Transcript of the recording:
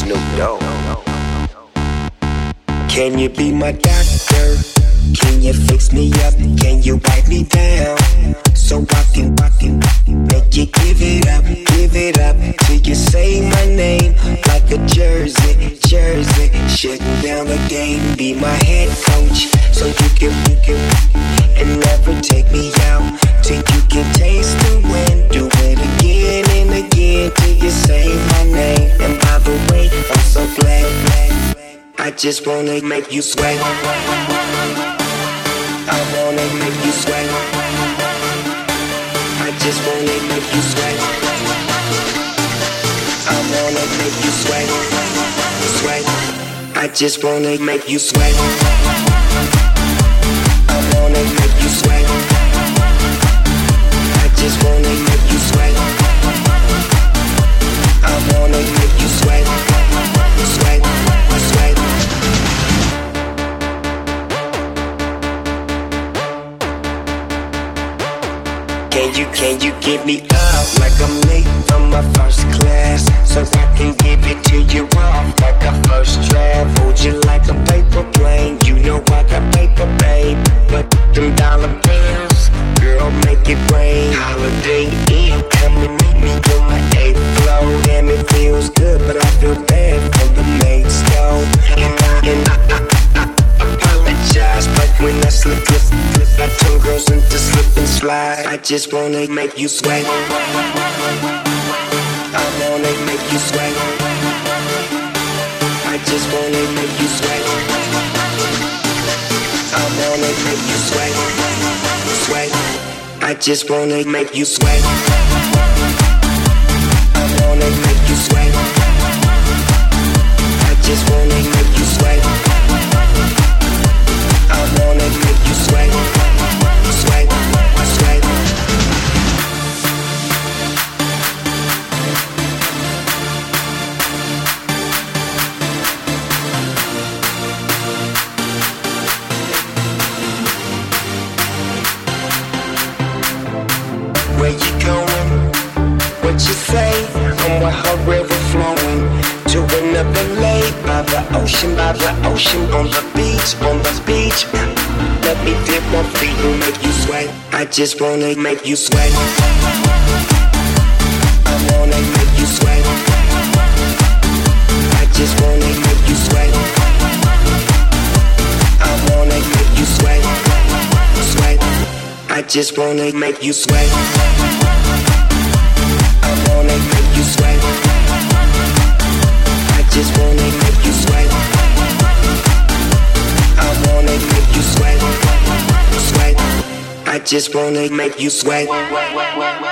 Snoop Dogg. Can you be my doctor? Can you fix me up? Can you wipe me down? So I can make you give it up till you say my name like a jersey. Shutting down the game, be my head coach, so you can and never take me out till you can taste the wind. Do it again and again till you say my name. And by the way, I'm so glad. I just wanna make you sweat. I wanna make you sweat. I just wanna make you sweat. I wanna make you sweat. I just wanna make you sweat. I wanna make you sweat. I just wanna make you sweat. I wanna make you sweat. Sweat. Can you give me up like I'm late from my first class, so I can give it to you off like a first draft? Hold you like a paper plane, you know I got paper, babe. But them dollar bills, girl, make it rain. Holiday Inn, come and meet me on my 8th floor. Damn, it feels good, but I feel bad for the mates, though. And I apologize, but when I slip, I turn girls into slip and slide. I just wanna make you sweat. I wanna make you sweat. I just wanna make you sweat. I wanna make you sweat. I just wanna make you sweat. I wanna make you sweat. I just wanna make you sweat. I wanna make you sweat. Where you going? What you say? I'm with her river flowing to another lake by the ocean, on the beach. Let me dip my feet and make you sweat. I just wanna make you sweat. I wanna make you sweat. I just wanna make you sweat. I wanna make you sweat. I just wanna make you sweat. I wanna make you sweat. I just wanna make you sweat. I wanna make you sweat. I just wanna make you sweat.